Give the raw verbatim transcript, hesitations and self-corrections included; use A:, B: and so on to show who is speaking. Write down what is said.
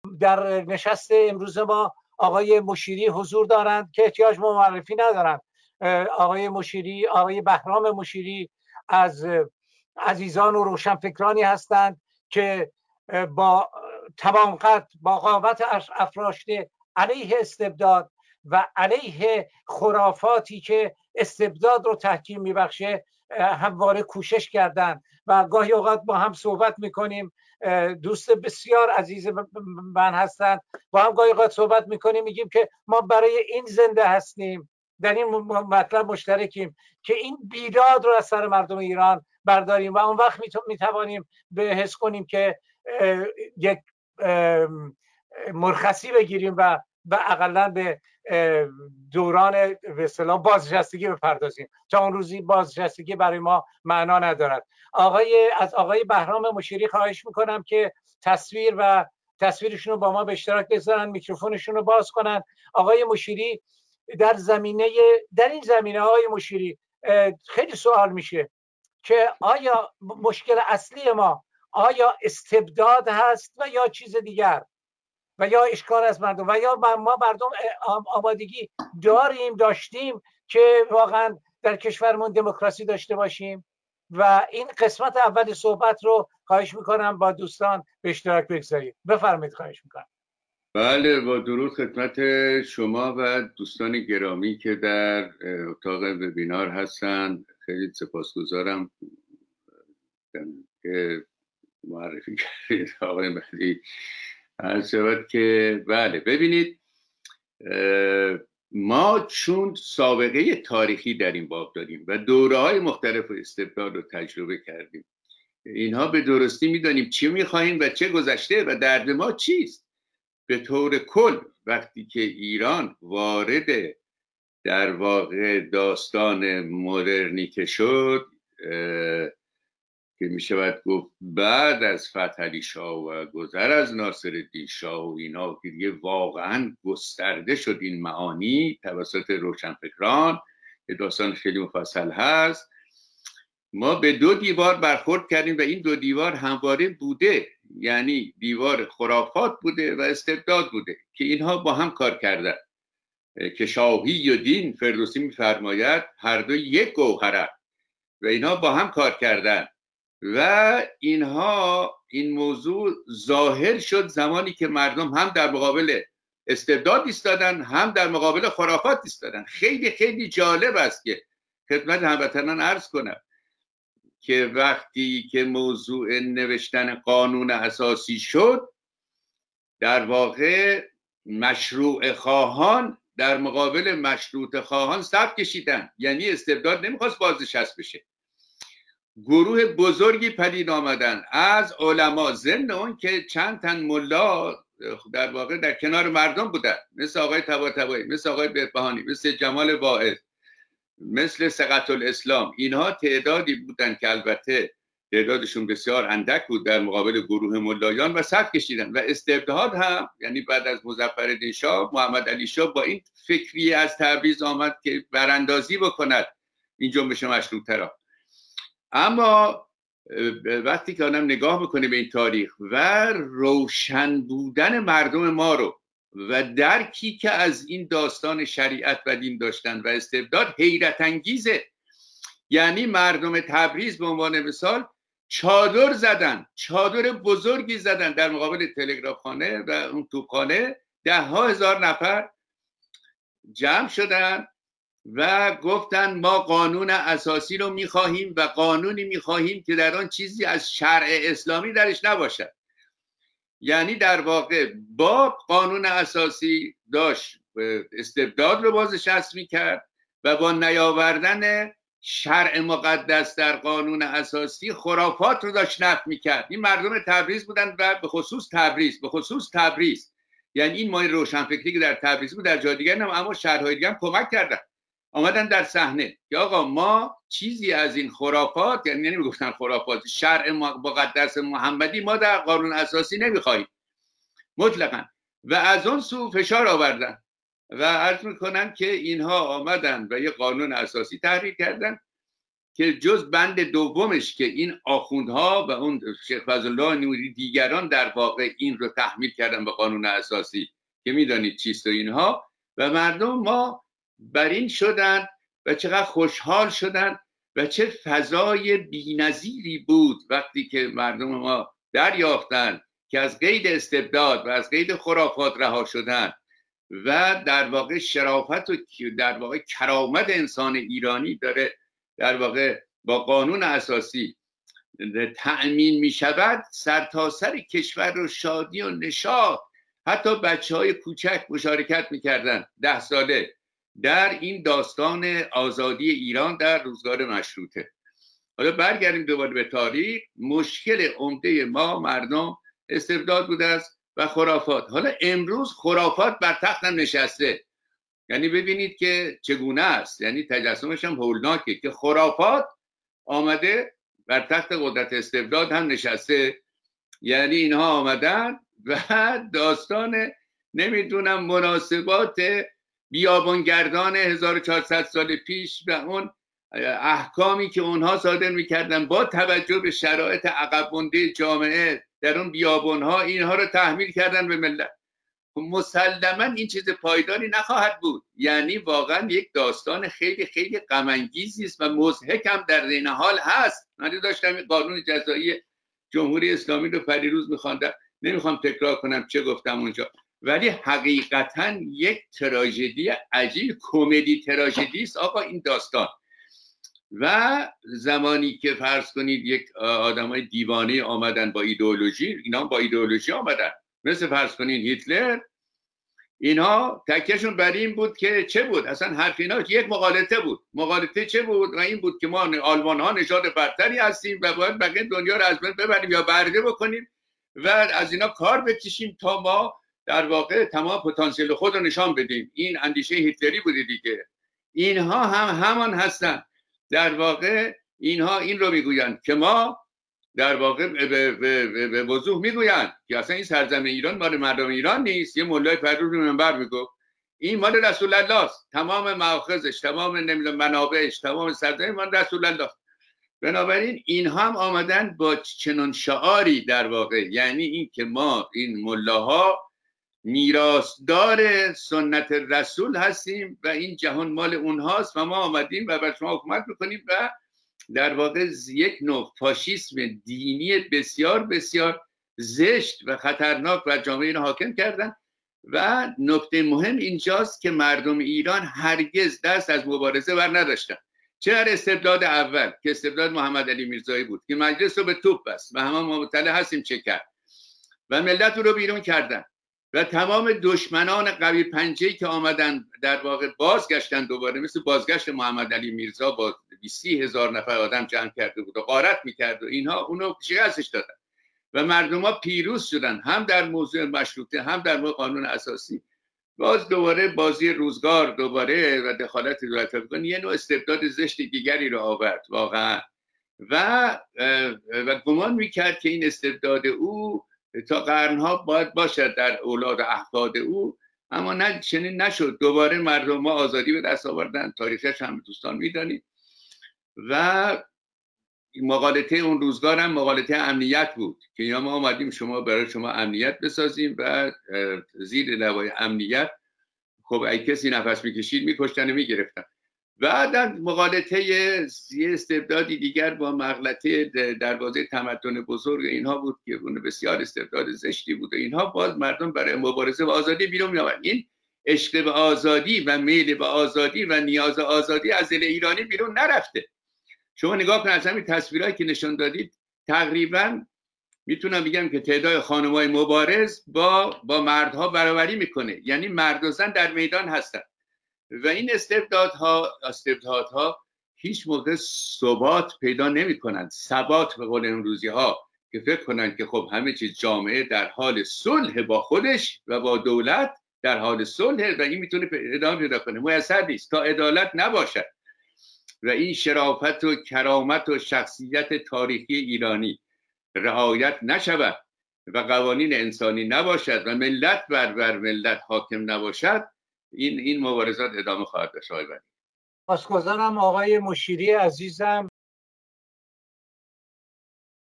A: در نشست امروز ما آقای مشیری حضور دارند که احتیاج به معرفی ندارند. آقای مشیری، آقای بهرام مشیری از عزیزان و روشنفکرانی هستند که با تمام قد با قامت افراشته علیه استبداد و علیه خرافاتی که استبداد رو تحکیم میبخشه همواره کوشش کردن و گاهی اوقات با هم صحبت میکنیم. دوست بسیار عزیز من هستند، با هم گاهی اوقات صحبت میکنیم، میگیم که ما برای این زنده هستیم، در این مطلب مشترکیم که این بیداد رو از سر مردم ایران برداریم و اون وقت میتوانیم به حس کنیم که یک مرخصی بگیریم و و اقلا به دوران به اصطلاح بازنشستگی بپردازیم. تا اون روزی بازنشستگی برای ما معنا ندارد. آقای از آقای بهرام مشیری خواهش میکنم که تصویر و تصویرشون رو با ما به اشتراک بذارن، میکروفونشون رو باز کنن. آقای مشیری در زمینه در این زمینه های مشیری خیلی سوال میشه که آیا مشکل اصلی ما آیا استبداد هست و یا چیز دیگر و یا اشکال از مردم و یا ما مردم آمادگی داریم داشتیم که واقعا در کشورمون دموکراسی داشته باشیم. و این قسمت اول صحبت رو خواهش میکنم با دوستان به اشتراک بگذارید. بفرمایید. خواهش میکنم.
B: بله، با درود خدمت شما و دوستان گرامی که در اتاق وبینار هستند. خیلی سپاسگزارم که معرفی کردید آقای مهدی. عرض شود که بله، ببینید ما چون سابقه تاریخی در این باب داریم و دوره‌های مختلف استبداد رو تجربه کردیم، اینها به درستی میدانیم چی میخواهیم و چه گذشته و درد ما چیست. به طور کل وقتی که ایران وارد در واقع داستان مدرنیته شد که می شود گفت بعد از فتح علی شاه و گذر از ناصرالدین شاه و اینا که دیگه واقعا گسترده شد این معانی توسط روشنفکران، که داستان خیلی مفصل هست، ما به دو دیوار برخورد کردیم و این دو دیوار همواره بوده، یعنی دیوار خرافات بوده و استبداد بوده که اینها با هم کار کردن. که شاهی و دین، فردوسی می‌فرماید، هر دو یک گوهرند و اینها با هم کار کردن و اینها این موضوع ظاهر شد زمانی که مردم هم در مقابل استبداد ایستادن هم در مقابل خرافات ایستادن. خیلی خیلی جالب است که خدمت هموطنان عرض کنم که وقتی که موضوع نوشتن قانون اساسی شد، در واقع مشروع خواهان در مقابل مشروط خواهان صف کشیدن، یعنی استبداد نمیخواست بازنشست بشه. گروه بزرگی پدید آمدن از علما، ضمن اون که چند تن ملا در واقع در کنار مردم بودن، مثل آقای طباطبایی، مثل آقای بهبهانی، مثل جمال واعظ، مثل ثقة الاسلام. اینها تعدادی بودن که البته تعدادشون بسیار اندک بود در مقابل گروه ملایان و صف کشیدن. و استبداد هم یعنی بعد از مظفرالدین شاه، محمد علی شاه با این فکری از تبریز آمد که براندازی بکند این جنبش مشروطه را. اما وقتی که آدم نگاه میکنه به این تاریخ و روشن بودن مردم ما رو و درکی که از این داستان شریعت و دین داشتن و استبداد، حیرت انگیزه. یعنی مردم تبریز به عنوان مثال چادر زدن، چادر بزرگی زدن در مقابل تلگرافخانه و اون توپخانه. ده ها هزار نفر جمع شدن و گفتن ما قانون اساسی رو میخواهیم و قانونی میخواهیم که در آن چیزی از شرع اسلامی درش نباشد. یعنی در واقع با قانون اساسی داشت استبداد رو بازنشست میکرد و با نیاوردن شرع مقدس در قانون اساسی خرافات رو داشت نفی میکرد. این مردم تبریز بودن و به خصوص تبریز به خصوص تبریز یعنی این مایه روشنفکری که در تبریز بود در جای دیگر هم، اما شهرهای دیگر هم کمک کردن، آمدن در صحنه که آقا ما چیزی از این خرافات، یعنی نمیگفتن خرافات، شرع مقدس محمدی ما در قانون اساسی نمیخواهیم مطلقاً. و از اون سو فشار آوردن و عرض میکنن که اینها آمدن و یه قانون اساسی تحریر کردن که جز بند دومش که این آخوندها و اون شیخ فضلالله نوری دیگران در واقع این رو تحمیل کردن به قانون اساسی که میدانید چیست و اینها، و مردم ما بر این شدن و چقدر خوشحال شدن و چه فضای بی‌نظیری بود وقتی که مردم ما دریافتن که از قید استبداد و از قید خرافات رها شدن و در واقع شرافت و در واقع کرامت انسان ایرانی داره در واقع با قانون اساسی تأمین می شود. سرتاسر کشور رو شادی و نشاط، حتی بچه های کوچک مشارکت می کردن ده ساله در این داستان آزادی ایران در روزگار مشروطه. حالا برگردیم دوباره به تاریخ. مشکل عمده ما مردم استبداد بوده است و خرافات. حالا امروز خرافات بر تختم نشسته، یعنی ببینید که چگونه است، یعنی تجسمش هم هولناکه که خرافات آمده بر تخت قدرت استبداد هم نشسته. یعنی اینها آمدن و داستان نمیدونم مناسبات بیابانگردان هزار و چهارصد سال پیش و اون احکامی که اونها صادر میکردن با توجه به شرایط عقب مانده جامعه در اون بیابانها، اینها رو تحمیل کردن به ملت. مسلما این چیز پایداری نخواهد بود. یعنی واقعا یک داستان خیلی خیلی غم انگیزی است و مضحک هم در این حال هست. من داشتم این قانون جزایی جمهوری اسلامی رو پریروز میخواندم، نمیخوام تکرار کنم چه گفتم اونجا، ولی حقیقتا یک تراژدی عجیب، کمدی تراژدی است آقا این داستان. و زمانی که فرض کنید یک آدمای دیوانه آمدن با ایدئولوژی، اینا با ایدئولوژی آمدن، مثل فرض کنید هیتلر، اینها تکیهشون بر این بود که چه بود اصلا حرف اینا یک مغالطه بود. مغالطه چه بود؟ و این بود که ما آلمان ها نژاد برتری هستیم و باید بقیه دنیا رو از بین ببریم یا برده بکنیم و از اینا کار بکشیم تا ما در واقع تمام پتانسیل خود رو نشان بدیم. این اندیشه هیتلری بوده دیگه. اینها هم همان هستن. در واقع اینها این رو میگویند که ما در واقع به وضوح میگویند که اصلا این سرزمین ایران مال مردم ایران نیست. یه مولای پروز رو منبر میگفت این مال رسول الله است، تمام مآخذش، تمام نمیدونم منابعش، تمام سرزمین مال رسول الله. بنابراین اینها هم آمدن با چنان شعاری در واقع، یعنی این که ما این ملاها میراثدار سنت رسول هستیم و این جهان مال اونهاست و ما آمدیم و بر شما حکومت میکنیم و در واقع یک نوع فاشیسم دینی بسیار بسیار زشت و خطرناک بر جامعه ایران حاکم کردن. و نکته مهم اینجاست که مردم ایران هرگز دست از مبارزه بر نداشتن. چه در استبداد اول که استبداد محمد علی میرزایی بود که مجلس رو به توپ بست و همه ما مطلع هستیم چه کرد و ملت رو بیرون کردن و تمام دشمنان قوی پنجه‌ای که آمدن در واقع بازگشتن دوباره، مثل بازگشت محمد علی میرزا با سی هزار نفر آدم جمع کرده بود و غارت میکرد و اینها اونو شکستش دادن و مردم ها پیروز شدن، هم در موضوع مشروطه هم در موضوع قانون اساسی. باز دوباره بازی روزگار دوباره و دخالت دولت افغان یه نوع استبداد زشت دیگری رو آورد واقعا و و گمان میکرد که این استبداد او تا قرنها باید باشد در اولاد و احفاد او، اما نه چنین نشد. دوباره مردم ما آزادی به دست آوردن، تاریخش هم دوستان میدانید و مقالطه اون روزگار هم مقالطه امنیت بود که یا ما آمدیم شما برای شما امنیت بسازیم و زیر لوای امنیت خب اگه کسی نفس میکشید میکشتن و میگرفتن. و در مقالطه یه استبدادی دیگر با مغلطه دروازه تمدن بزرگ اینها بود که اون بسیار استبداد زشتی بود و اینها باز مردم برای مبارزه و آزادی بیرون می آمدن. این عشق به آزادی و میل به آزادی و نیاز آزادی از دل ایرانی بیرون نرفته. شما نگاه کنید از همین تصویرهایی که نشون دادید تقریبا میتونم بگم که تعداد خانم‌های مبارز با با مردها برابری میکنه، یعنی مرد و زن در میدان هستن و این استبدادها استبدادها هیچ موقع ثبات پیدا نمیکنن، ثبات به قول امروزی ها که فکر کنن که خب همه چیز جامعه در حال صلح با خودش و با دولت در حال صلح و این میتونه ادامه پیدا کنه. میسر نیست تا عدالت نباشد و این شرافت و کرامت و شخصیت تاریخی ایرانی رعایت نشود و قوانین انسانی نباشد و ملت بر بر ملت حاکم نباشد، این این مبارزات ادامه خواهد داشت.
A: سپاسگزارم آقای مشیری عزیزم.